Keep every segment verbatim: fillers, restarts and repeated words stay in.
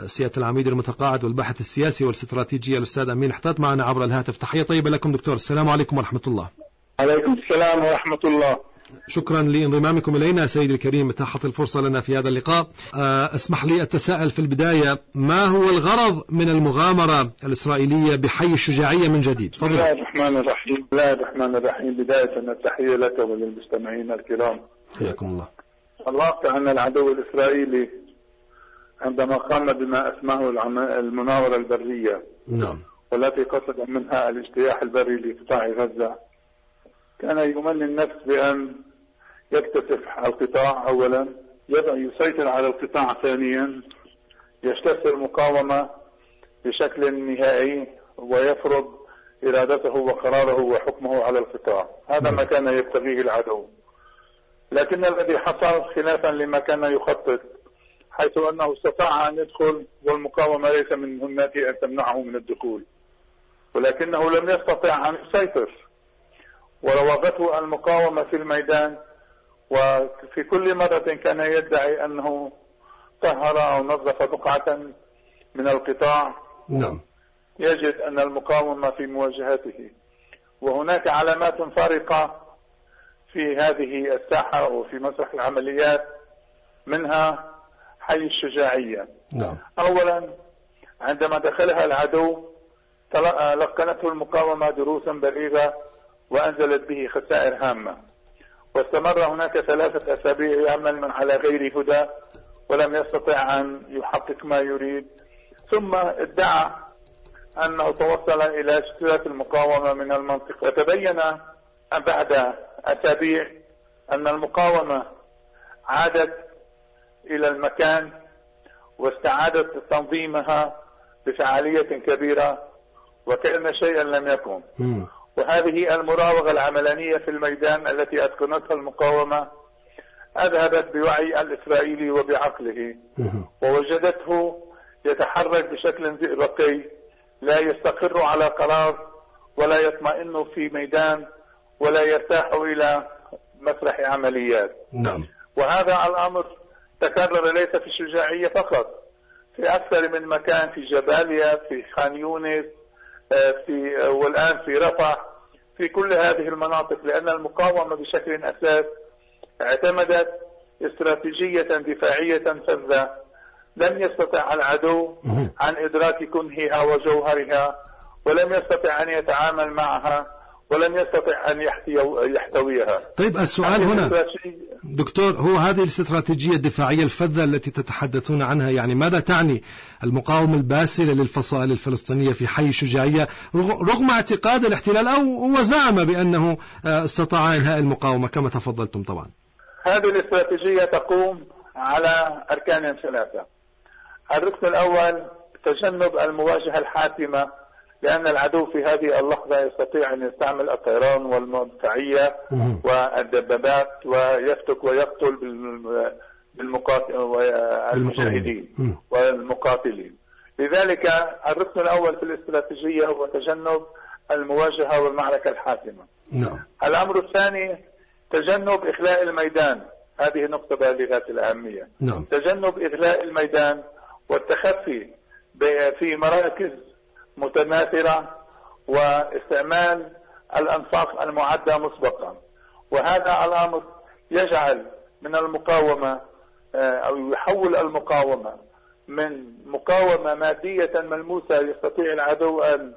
سيادة العميد المتقاعد والباحث السياسي والاستراتيجي الأستاذ أمين حطات معنا عبر الهاتف. تحية طيبة لكم دكتور. السلام عليكم ورحمة الله. عليكم السلام ورحمة الله. شكرا لانضمامكم إلينا سيدي الكريم، اتاحت الفرصة لنا في هذا اللقاء. اسمح لي التساؤل في البداية، ما هو الغرض من المغامرة الإسرائيلية بحي الشجاعية من جديد؟ بسم الله الرحمن الرحيم. بسم الله الرحمن الرحيم. بداية التحية لك وللمستمعين الكرام. حياكم الله. الواقع أن العدو الإسرائيلي عندما قام بما اسمه المناورة البرية، نعم، والتي قصد منها الاجتياح البري لقطاع غزة، كان يمني النفس بأن يكتسح القطاع أولا، يسيطر على القطاع ثانيا، يستثمر المقاومة بشكل نهائي ويفرض إرادته وقراره وحكمه على القطاع. هذا ما كان يبتغيه العدو. لكن الذي حصل خلافا لما كان يخطط، حيث أنه استطاع أن يدخل والمقاومة ليس من مهمته أن تمنعه من الدخول، ولكنه لم يستطع أن يسيطر، وراوغته المقاومة في الميدان، وفي كل مرة كان يدعي أنه طهر أو نظف بقعة من القطاع. نعم. يجد أن المقاومة في مواجهته، وهناك علامات فارقة في هذه الساحة وفي مسرح العمليات، منها حي الشجاعية. نعم. أولا، عندما دخلها العدو لقنته المقاومة دروسا بليغة وأنزلت به خسائر هامة، واستمر هناك ثلاثة أسابيع يعمل من على غير هدى ولم يستطع أن يحقق ما يريد، ثم ادعى أنه توصل إلى اجتياح المقاومة من المنطقة. وتبين بعد أسابيع أن المقاومة عادت إلى المكان واستعادت تنظيمها بفعالية كبيرة وكأن شيئا لم يكن. م. وهذه المراوغة العملانية في الميدان التي أتقنتها المقاومة أذهبت بوعي الإسرائيلي وبعقله، ووجدته يتحرك بشكل زئبقي، لا يستقر على قرار ولا يطمئن في ميدان ولا يرتاح إلى مسرح عمليات. نعم. وهذا الأمر تكرر ليس في الشجاعية فقط، في أكثر من مكان، في جباليا، في خان يونس، في والآن في رفح، في كل هذه المناطق، لأن المقاومة بشكل أساس اعتمدت استراتيجية دفاعية فذة لم يستطع العدو عن إدراك كنهها وجوهرها، ولم يستطع أن يتعامل معها، ولم يستطع أن يحتويها. طيب السؤال هنا دكتور، هو هذه الاستراتيجية الدفاعية الفذة التي تتحدثون عنها، يعني ماذا تعني المقاومة الباسلة للفصائل الفلسطينية في حي الشجاعية رغم اعتقاد الاحتلال أو هو زعم بأنه استطاع إنهاء المقاومة كما تفضلتم؟ طبعا هذه الاستراتيجية تقوم على أركان ثلاثة. الركن الأول تجنب المواجهة الحاسمة، لأن العدو في هذه اللحظة يستطيع أن يستعمل الطيران والمدفعية والدبابات ويفتك ويقتل بالمجاهدين والمقاتلين. لذلك الركن الأول في الاستراتيجية هو تجنب المواجهة والمعركة الحاسمة. نعم. الأمر الثاني تجنب إخلاء الميدان، هذه نقطة بالغة الأهمية. نعم. تجنب إخلاء الميدان والتخفي في مراكز متماثلة واستعمال الأنفاق المعدة مسبقا، وهذا الأمر يجعل من المقاومة أو يحول المقاومة من مقاومة مادية ملموسة يستطيع العدو أن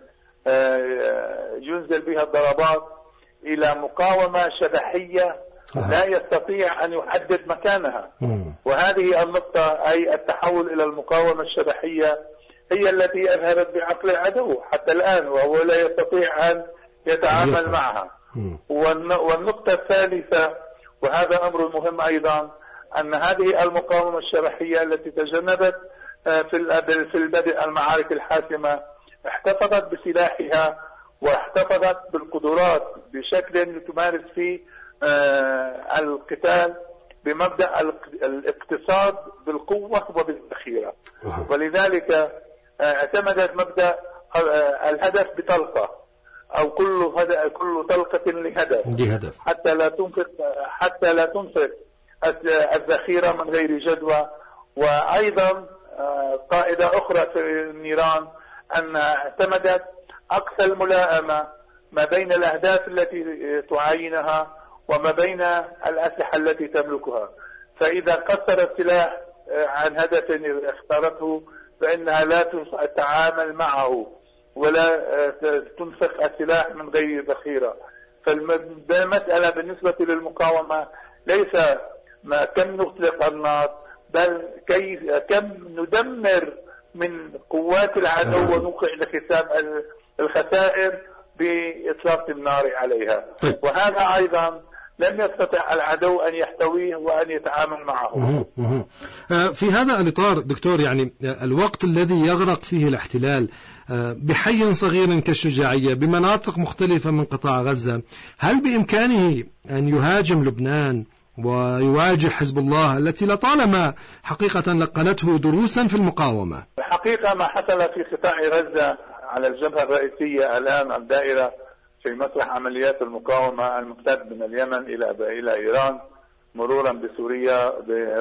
ينزل بها الضربات إلى مقاومة شبحية لا يستطيع أن يحدد مكانها. وهذه النقطة أي التحول إلى المقاومة الشبحية هي التي أذهبت بعقل العدو حتى الآن، وهو لا يستطيع أن يتعامل معها. والنقطة الثالثة، وهذا أمر مهم أيضا، أن هذه المقاومة الشبحية التي تجنبت في البدء المعارك الحاسمة احتفظت بسلاحها واحتفظت بالقدرات بشكل تمارس فيه القتال بمبدأ الاقتصاد بالقوة وبالذخيرة. ولذلك اعتمدت مبدأ الهدف بطلقة، أو كل كل طلقة لهدف، حتى لا تنفق حتى لا تنفق الذخيرة من غير جدوى. وأيضا قاعدة أخرى في نيران أنها اعتمدت أقصى الملائمة ما بين الأهداف التي تعاينها وما بين الأسلحة التي تملكها. فإذا قصر السلاح عن هدف اختارته فإنها لا تتعامل معه ولا تنفق السلاح من غير ذخيرة. فالمسألة بالنسبة للمقاومة ليس ما كم نطلق النار، بل كيف كم ندمر من قوات العدو ونوقع لحساب الخسائر بإطلاق النار عليها. وهذا أيضا لم يستطع العدو أن يحتويه وأن يتعامل معه. في هذا الإطار دكتور، يعني الوقت الذي يغرق فيه الاحتلال بحي صغير كالشجاعية بمناطق مختلفة من قطاع غزة، هل بإمكانه أن يهاجم لبنان ويواجه حزب الله التي لطالما حقيقة لقنته دروسا في المقاومة؟ الحقيقة ما حصل في قطاع غزة على الجبهة الرئيسية الآن الدائرة في مسرح عمليات المقاومة الممتد من اليمن إلى إلى إيران مرورا بسوريا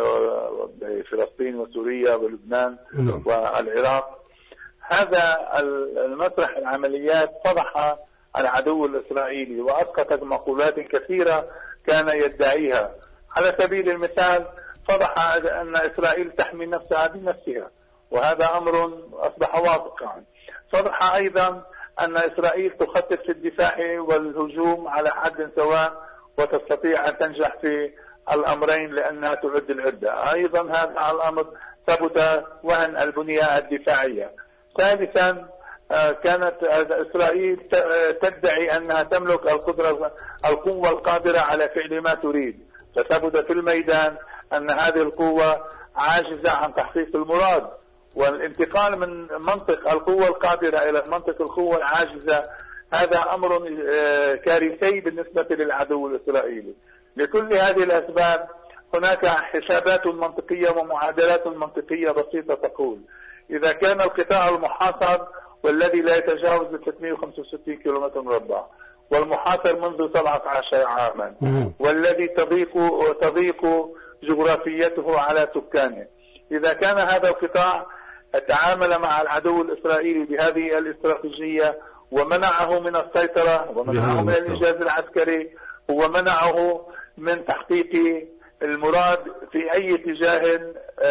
بفلسطين وسوريا ولبنان والعراق. هذا المسرح العمليات فضح العدو الإسرائيلي وأسقطت مقولات كثيرة كان يدعيها. على سبيل المثال فضح أن إسرائيل تحمي نفسها بنفسها، وهذا أمر أصبح واقعا. فضح أيضا أن إسرائيل تخطط في الدفاع والهجوم على حد سواء وتستطيع أن تنجح في الأمرين لأنها تعد العدة. أيضا هذا الأمر ثبت وهن البنية الدفاعية. ثالثا كانت إسرائيل تدعي أنها تملك القدرة القوة القادرة على فعل ما تريد، فثبت في الميدان أن هذه القوة عاجزة عن تحقيق المراد. والانتقال من منطق القوة القادرة إلى منطق القوة العاجزة هذا أمر كارثي بالنسبة للعدو الإسرائيلي. لكل هذه الأسباب هناك حسابات منطقية ومعادلات منطقية بسيطة تقول إذا كان القطاع المحاصر والذي لا يتجاوز ثلاثمئة وخمسة وستين كيلومتر مربع والمحاصر منذ سبعة عشر عاما والذي تضيق تضيق جغرافيته على سكانه، إذا كان هذا القطاع تعامل مع العدو الإسرائيلي بهذه الاستراتيجية ومنعه من السيطرة ومنعه من الإنجاز العسكري ومنعه من تحقيق المراد في أي اتجاه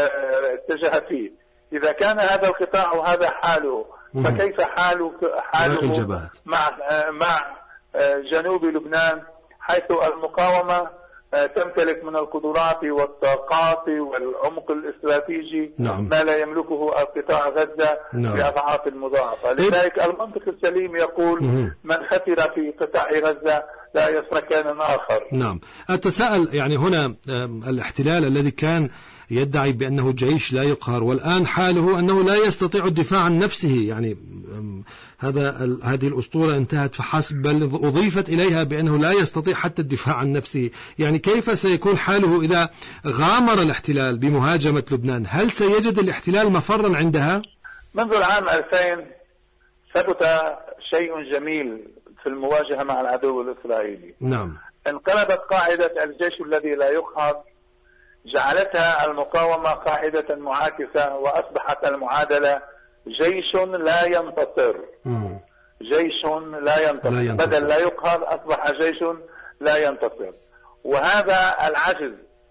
اتجه فيه، إذا كان هذا القطاع وهذا حاله فكيف حاله حاله مع مع جنوب لبنان حيث المقاومة تمتلك من القدرات والطاقات والعمق الاستراتيجي نعم. ما لا يملكه القطاع غزة نعم. بأضعاف المضاعفة. لذلك المنطق السليم يقول مم. من خسر في قطاع غزة لا يسركن آخر. نعم. أتساءل يعني هنا الاحتلال الذي كان يدعي بأنه جيش لا يقهر والآن حاله أنه لا يستطيع الدفاع عن نفسه، يعني هذا هذه الأسطورة انتهت فحسب، بل أضيفت إليها بأنه لا يستطيع حتى الدفاع عن نفسه. يعني كيف سيكون حاله إذا غامر الاحتلال بمهاجمة لبنان؟ هل سيجد الاحتلال مفرا عندها؟ منذ العام ألفين ثبت شيء جميل في المواجهة مع العدو الإسرائيلي. نعم. انقلبت قاعدة الجيش الذي لا يقهر، جعلتها المقاومة قاعدة معاكسة، وأصبحت المعادلة جيش لا ينتصر. مم. جيش لا ينتصر. لا ينتصر بدل لا يقهر أصبح جيش لا ينتصر. وهذا العجز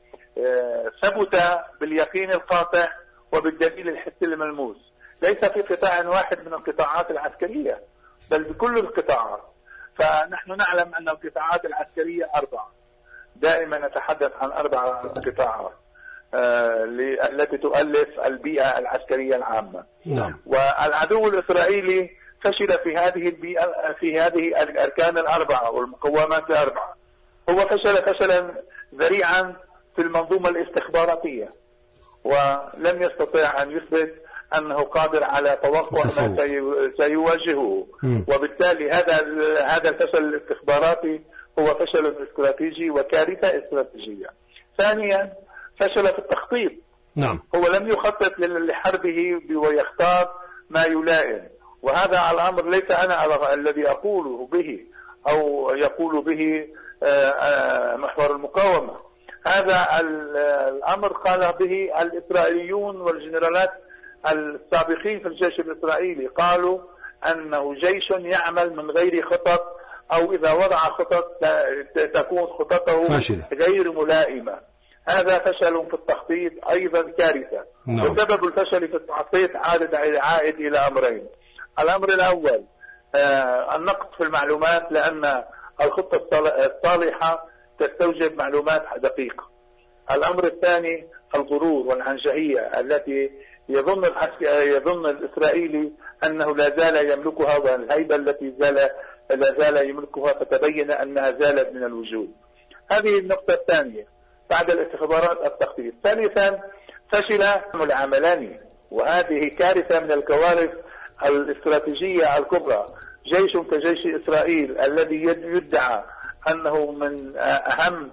ثبت باليقين القاطع وبالدليل الحسي الملموس، ليس في قطاع واحد من القطاعات العسكرية بل بكل القطاعات. فنحن نعلم أن القطاعات العسكرية أربعة، دائما نتحدث عن أربع قطاعات آه التي تؤلف البيئة العسكرية العامة. نعم. والعدو الإسرائيلي فشل في هذه البيئة في هذه الأركان الأربعة والمقومات الأربعة. هو فشل فشلا ذريعا في المنظومة الاستخباراتية، ولم يستطيع أن يثبت أنه قادر على توقع ما سيواجهه، وبالتالي هذا هذا الفشل الاستخباراتي هو فشل استراتيجي وكارثة استراتيجية. ثانيا فشل في التخطيط. نعم. هو لم يخطط لحربه ويختار ما يلائم، وهذا الأمر ليس أنا الذي أقوله به أو يقول به محور المقاومة، هذا الأمر قال به الإسرائيليون والجنرالات السابقين في الجيش الإسرائيلي قالوا أنه جيش يعمل من غير خطط، أو إذا وضع خطط تكون خططه فاشلة غير ملائمة. هذا فشل في التخطيط أيضا كارثة. no. وسبب الفشل في التخطيط عائد إلى أمرين. الأمر الأول آه النقص في المعلومات، لأن الخطة الصالحة تستوجب معلومات دقيقة. الأمر الثاني الغرور والعنجهية التي يظن يظن الإسرائيلي أنه لا زال يملكها، والهيبة التي زال لا زال يملكها، فتبين أنها زالت من الوجود. هذه النقطة الثانية بعد الاستخبارات التخطيط. ثالثا فشل العملاني، وهذه كارثة من الكوارث الاستراتيجية الكبرى. جيش كجيش إسرائيل الذي يدعى أنه من أهم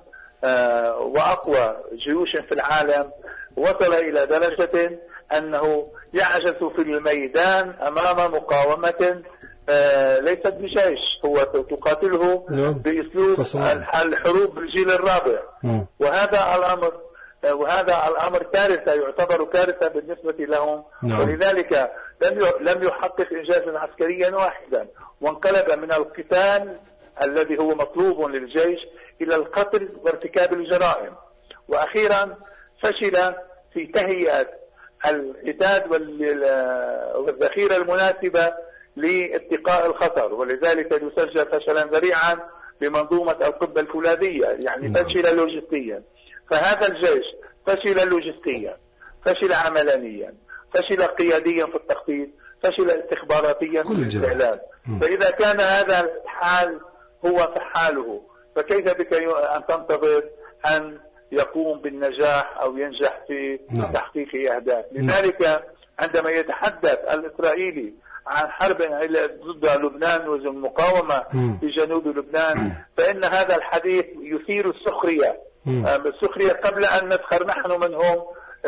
وأقوى جيوش في العالم، وصل إلى درجة أنه يعجز في الميدان أمام مقاومة ليست بجيش، هو تقاتله بأسلوب الحروب بالجيل الرابع. وهذا الأمر وهذا الأمر كارثة، يعتبر كارثة بالنسبة لهم. ولذلك لم يحقق إنجازا عسكريا واحدا، وانقلب من القتال الذي هو مطلوب للجيش إلى القتل وارتكاب الجرائم. وأخيرا فشل في تهيئة العتاد والذخيرة المناسبة لاتقاء الخطر، ولذلك يسجل فشلا ذريعا بمنظومة القبة الفولاذية، يعني فشل لوجستيا. فهذا الجيش فشل لوجستيا، فشل عملانيا، فشل قياديا في التخطيط، فشل استخباراتيا في الاستعلام. فإذا كان هذا الحال هو فحاله، فكيف بك أن تنتظر أن يقوم بالنجاح أو ينجح في نعم. تحقيق أهداف. لذلك عندما يتحدث الإسرائيلي عن حرب ضد لبنان والمقاومة في جنوب لبنان، فإن هذا الحديث يثير السخرية السخرية قبل أن نسخر نحن منهم.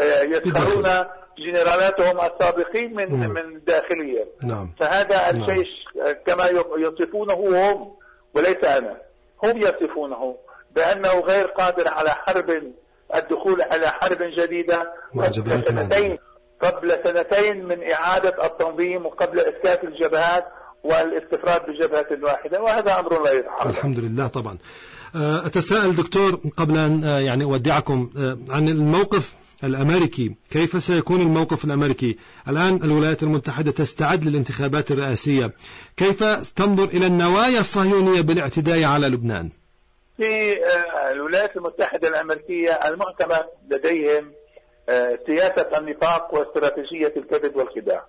يسخرون جنرالاتهم السابقين من مم. من داخلية. نعم. فهذا الجيش كما يصفونه هم وليس أنا، هم يصفونه بأنه غير قادر على حرب الدخول على حرب جديدة قبل سنتين قبل سنتين من إعادة التنظيم وقبل إسكات الجبهات والاستفراد بجبهة واحدة، وهذا أمر لا يتحقق. الحمد لله. طبعا أتساءل دكتور قبل أن يعني أودعكم عن الموقف الأمريكي. كيف سيكون الموقف الأمريكي؟ الآن الولايات المتحدة تستعد للانتخابات الرئاسية، كيف تنظر إلى النوايا الصهيونية بالاعتداء على لبنان؟ في الولايات المتحدة الأمريكية المعتمد لديهم سياسة النفاق واستراتيجية الكذب والخداع،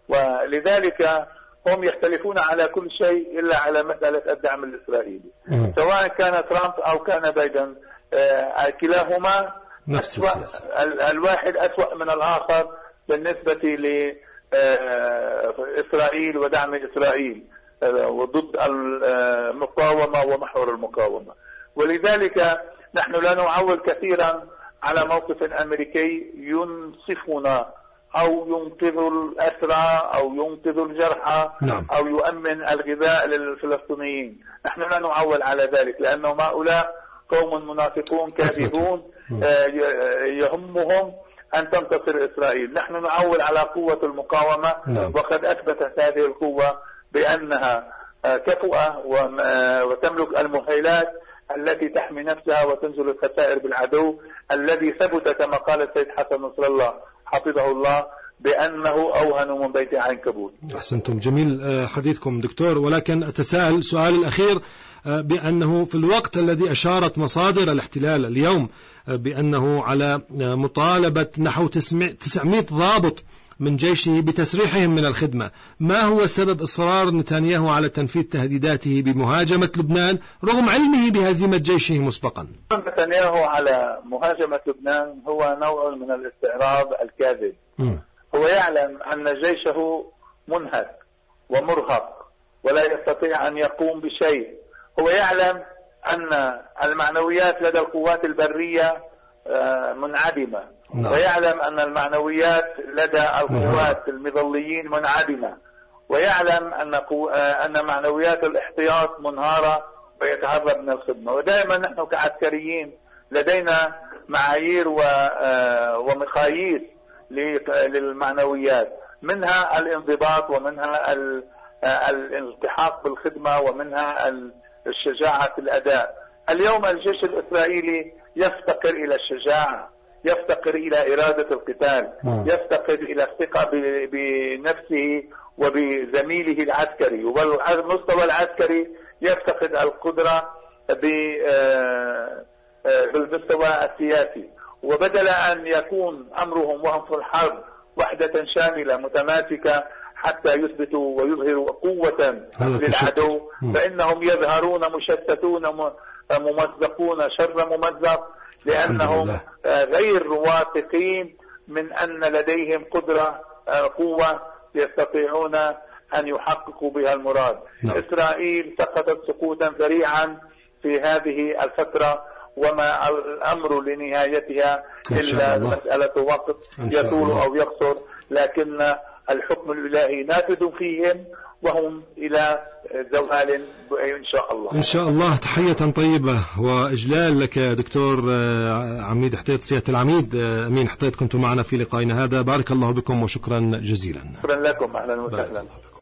ولذلك هم يختلفون على كل شيء إلا على مسألة الدعم الإسرائيلي. م. سواء كان ترامب أو كان بايدن، كلاهما نفس السياسة. الواحد أسوأ من الآخر بالنسبة لإسرائيل ودعم إسرائيل وضد المقاومة ومحور المقاومة. ولذلك نحن لا نعول كثيرا على موقف أمريكي ينصفنا أو ينقذ الأسرى أو ينقذ الجرحى نعم. أو يؤمن الغذاء للفلسطينيين. نحن لا نعول على ذلك، لأنهم هؤلاء قوم منافقون كاذبون يهمهم أن تنتصر إسرائيل. نحن نعول على قوة المقاومة نعم. وقد أثبتت هذه القوة بأنها كفؤة وتملك المؤهلات التي تحمي نفسها وتنزل الخسائر بالعدو الذي ثبت كما قال السيد حسن نصر الله حفظه الله بأنه أوهن من بيت عنكبوت. أحسنتم، جميل حديثكم دكتور، ولكن أتساءل سؤال الأخير بأنه في الوقت الذي أشارت مصادر الاحتلال اليوم بأنه على مطالبة نحو تسعمائة ضابط من جيشه بتسريحهم من الخدمة، ما هو سبب إصرار نتنياهو على تنفيذ تهديداته بمهاجمة لبنان رغم علمه بهزيمة جيشه مسبقا؟ نتنياهو على مهاجمة لبنان هو نوع من الاستعراض الكاذب. م. هو يعلم أن جيشه منهك ومرهق ولا يستطيع أن يقوم بشيء. هو يعلم أن المعنويات لدى القوات البرية منعدمة، نعم. ويعلم أن المعنويات لدى القوات المظليين منعدمة، ويعلم أن قو... أن معنويات الاحتياط منهارة ويتهرب من الخدمة. ودائما نحن كعسكريين لدينا معايير و... ومقاييس للمعنويات، منها الانضباط ومنها الالتحاق بالخدمة ومنها الشجاعة في الأداء. اليوم الجيش الإسرائيلي يفتقر إلى الشجاعة، يفتقر إلى إرادة القتال، يفتقر إلى الثقة بنفسه وبزميله العسكري، والمستوى العسكري يفتقد القدرة بالمستوى السياسي. وبدل أن يكون أمرهم وهم في الحرب وحدة شاملة متماسكة حتى يثبتوا ويظهروا قوة للعدو، فإنهم يظهرون مشتتون ممزقون شر ممزق، لأنهم غير واثقين من أن لديهم قدرة قوة يستطيعون أن يحققوا بها المراد. نعم. إسرائيل سقطت سقوطا ذريعا في هذه الفترة، وما الأمر لنهايتها إلا مسألة وقت يطول أو يقصر، لكن الحكم الإلهي نافذ فيهم وهم إلى زوال إن شاء الله. إن شاء الله. تحية طيبة وإجلال لك دكتور عميد حطيط، سيادة العميد أمين حطيط، كنت معنا في لقائنا هذا. بارك الله بكم وشكرا جزيلا. شكرا لكم، أهلا وسهلا.